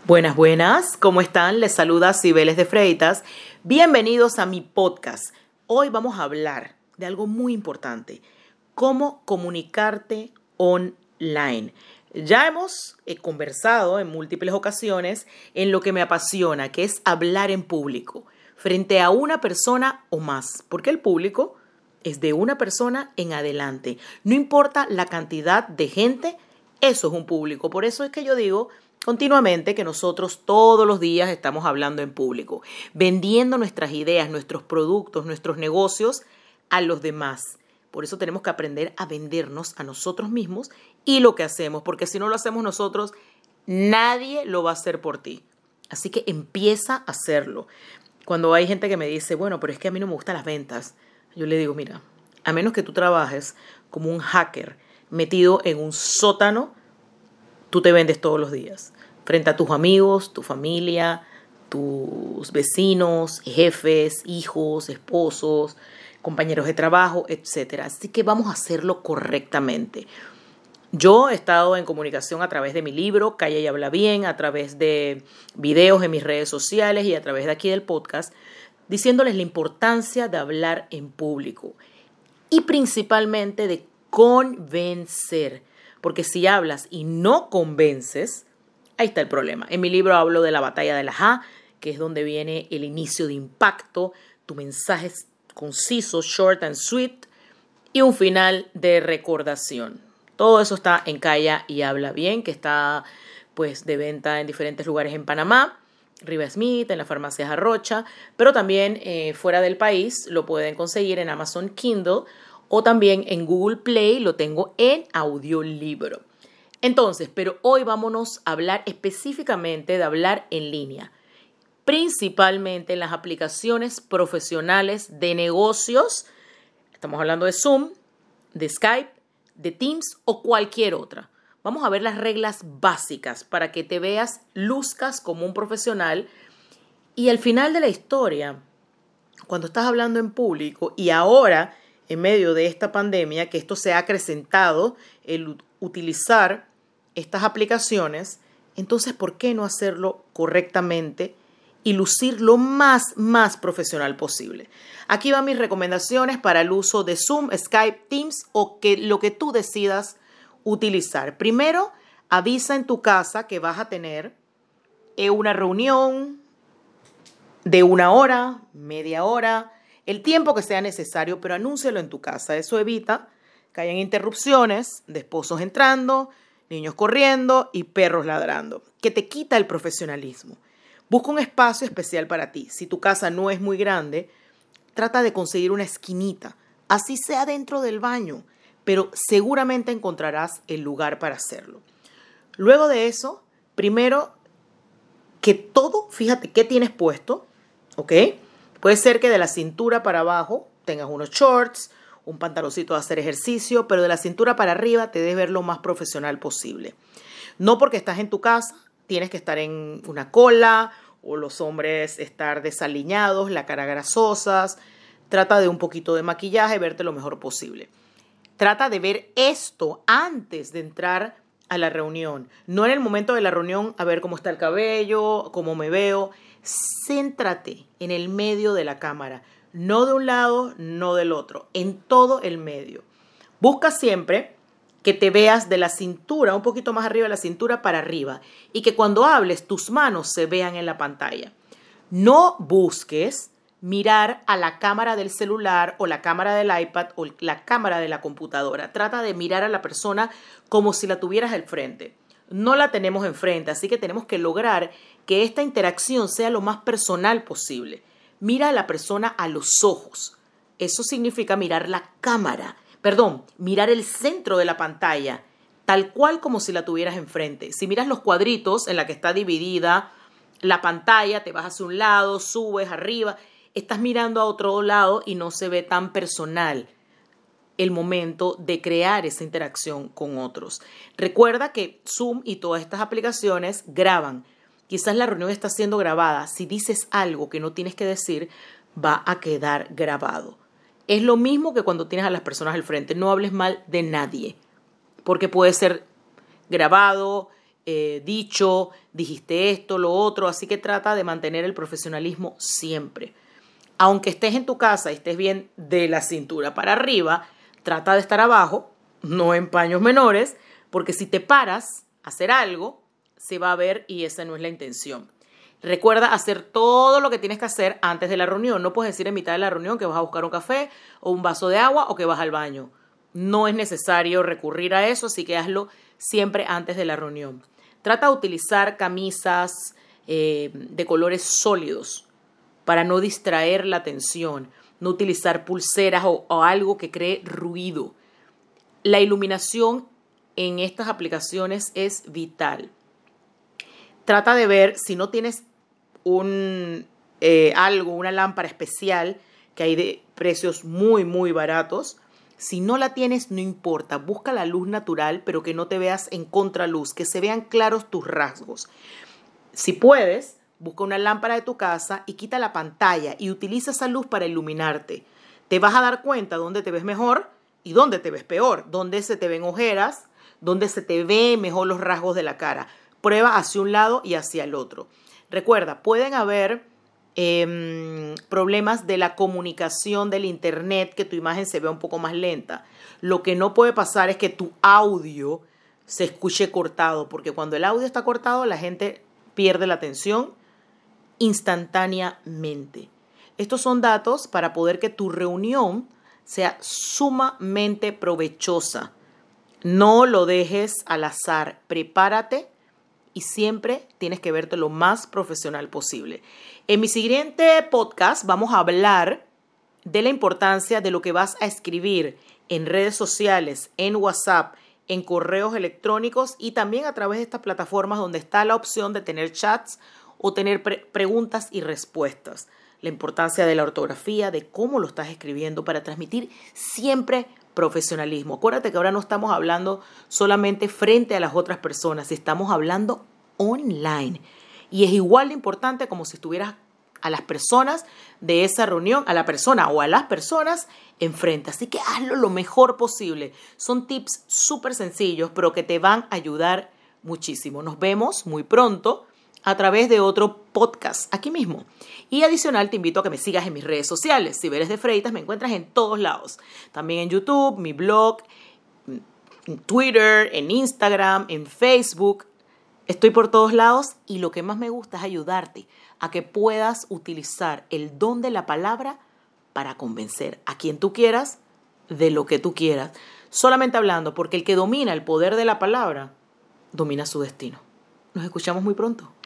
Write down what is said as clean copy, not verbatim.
Buenas, buenas, ¿cómo están? Les saluda Cibeles de Freitas. Bienvenidos a mi podcast. Hoy vamos a hablar de algo muy importante, cómo comunicarte online. Ya hemos conversado en múltiples ocasiones en lo que me apasiona, que es hablar en público, frente a una persona o más, porque el público es de una persona en adelante. No importa la cantidad de gente, eso es un público. Por eso es que yo digo continuamente que nosotros todos los días estamos hablando en público, vendiendo nuestras ideas, nuestros productos, nuestros negocios a los demás. Por eso tenemos que aprender a vendernos a nosotros mismos y lo que hacemos, porque si no lo hacemos nosotros, nadie lo va a hacer por ti. Así que empieza a hacerlo. Cuando hay gente que me dice, bueno, pero es que a mí no me gustan las ventas, yo le digo, mira, a menos que tú trabajes como un hacker metido en un sótano, tú te vendes todos los días, frente a tus amigos, tu familia, tus vecinos, jefes, hijos, esposos, compañeros de trabajo, etc. Así que vamos a hacerlo correctamente. Yo he estado en comunicación a través de mi libro, Calla y Habla Bien, a través de videos en mis redes sociales y a través de aquí del podcast, diciéndoles la importancia de hablar en público y principalmente de convencer. Porque si hablas y no convences, ahí está el problema. En mi libro hablo de la batalla de la A, que es donde viene el inicio de impacto, tu mensaje es conciso, short and sweet, y un final de recordación. Todo eso está en Calla y Habla Bien, que está pues de venta en diferentes lugares en Panamá, Riva Smith, en las farmacias Arrocha, pero también fuera del país lo pueden conseguir en Amazon Kindle, o también en Google Play lo tengo en audiolibro. Entonces, pero hoy vámonos a hablar específicamente de hablar en línea, principalmente en las aplicaciones profesionales de negocios. Estamos hablando de Zoom, de Skype, de Teams o cualquier otra. Vamos a ver las reglas básicas para que te veas, luzcas como un profesional y al final de la historia, cuando estás hablando en público y ahora en medio de esta pandemia, que esto se ha acrecentado, el utilizar estas aplicaciones, entonces, ¿por qué no hacerlo correctamente y lucir lo más profesional posible? Aquí van mis recomendaciones para el uso de Zoom, Skype, Teams o lo que tú decidas utilizar. Primero, avisa en tu casa que vas a tener una reunión de 1 hora, media hora, el tiempo que sea necesario, pero anúncialo en tu casa. Eso evita que hayan interrupciones de esposos entrando, niños corriendo y perros ladrando, que te quita el profesionalismo. Busca un espacio especial para ti. Si tu casa no es muy grande, trata de conseguir una esquinita, así sea dentro del baño, pero seguramente encontrarás el lugar para hacerlo. Luego de eso, primero que todo, fíjate qué tienes puesto, ¿ok? Puede ser que de la cintura para abajo tengas unos shorts, un pantaloncito de hacer ejercicio, pero de la cintura para arriba te debes ver lo más profesional posible. No porque estás en tu casa, tienes que estar en una cola o los hombres estar desaliñados, la cara grasosas. Trata de un poquito de maquillaje, verte lo mejor posible. Trata de ver esto antes de entrar a la reunión. No en el momento de la reunión a ver cómo está el cabello, cómo me veo. Céntrate en el medio de la cámara. No de un lado, no del otro. En todo el medio. Busca siempre que te veas de la cintura, un poquito más arriba de la cintura para arriba. Y que cuando hables tus manos se vean en la pantalla. No busques mirar a la cámara del celular o la cámara del iPad o la cámara de la computadora. Trata de mirar a la persona como si la tuvieras al frente. No la tenemos enfrente, así que tenemos que lograr que esta interacción sea lo más personal posible. Mira a la persona a los ojos. Eso significa mirar la cámara, mirar el centro de la pantalla, tal cual como si la tuvieras enfrente. Si miras los cuadritos en la que está dividida la pantalla, te vas hacia un lado, subes arriba, estás mirando a otro lado y no se ve tan personal el momento de crear esa interacción con otros. Recuerda que Zoom y todas estas aplicaciones graban. Quizás la reunión está siendo grabada. Si dices algo que no tienes que decir, va a quedar grabado. Es lo mismo que cuando tienes a las personas al frente. No hables mal de nadie, porque puede ser grabado dicho, dijiste esto, lo otro, así que trata de mantener el profesionalismo siempre. Aunque estés en tu casa y estés bien de la cintura para arriba, trata de estar abajo, no en paños menores, porque si te paras a hacer algo, se va a ver y esa no es la intención. Recuerda hacer todo lo que tienes que hacer antes de la reunión. No puedes decir en mitad de la reunión que vas a buscar un café o un vaso de agua o que vas al baño. No es necesario recurrir a eso, así que hazlo siempre antes de la reunión. Trata de utilizar camisas de colores sólidos para no distraer la atención. No utilizar pulseras o algo que cree ruido. La iluminación en estas aplicaciones es vital. Trata de ver si no tienes una lámpara especial, que hay de precios muy, muy baratos. Si no la tienes, no importa. Busca la luz natural, pero que no te veas en contraluz, que se vean claros tus rasgos. Si puedes, busca una lámpara de tu casa y quita la pantalla y utiliza esa luz para iluminarte. Te vas a dar cuenta dónde te ves mejor y dónde te ves peor, dónde se te ven ojeras, dónde se te ven mejor los rasgos de la cara. Prueba hacia un lado y hacia el otro. Recuerda, pueden haber problemas de la comunicación del internet, que tu imagen se vea un poco más lenta. Lo que no puede pasar es que tu audio se escuche cortado, porque cuando el audio está cortado, la gente pierde la atención instantáneamente. Estos son datos para poder que tu reunión sea sumamente provechosa. No lo dejes al azar. Prepárate y siempre tienes que verte lo más profesional posible. En mi siguiente podcast vamos a hablar de la importancia de lo que vas a escribir en redes sociales, en WhatsApp, en correos electrónicos y también a través de estas plataformas donde está la opción de tener chats o tener preguntas y respuestas. La importancia de la ortografía, de cómo lo estás escribiendo para transmitir siempre profesionalismo. Acuérdate que ahora no estamos hablando solamente frente a las otras personas, estamos hablando online. Y es igual de importante como si estuvieras a las personas de esa reunión, a la persona o a las personas enfrente. Así que hazlo lo mejor posible. Son tips súper sencillos, pero que te van a ayudar muchísimo. Nos vemos muy pronto a través de otro podcast aquí mismo. Y adicional te invito a que me sigas en mis redes sociales. Cibeles de Freitas me encuentras en todos lados. También en YouTube, mi blog, en Twitter, en Instagram, en Facebook. Estoy por todos lados y lo que más me gusta es ayudarte a que puedas utilizar el don de la palabra para convencer a quien tú quieras de lo que tú quieras. Solamente hablando, porque el que domina el poder de la palabra domina su destino. Nos escuchamos muy pronto.